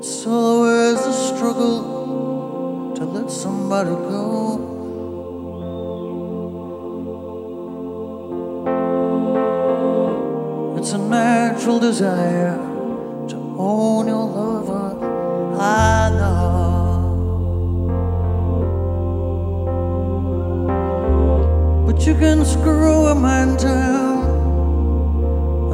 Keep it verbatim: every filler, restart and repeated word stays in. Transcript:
It's always a struggle to let somebody go. It's a natural desire to own your lover, I know. But you can screw a man down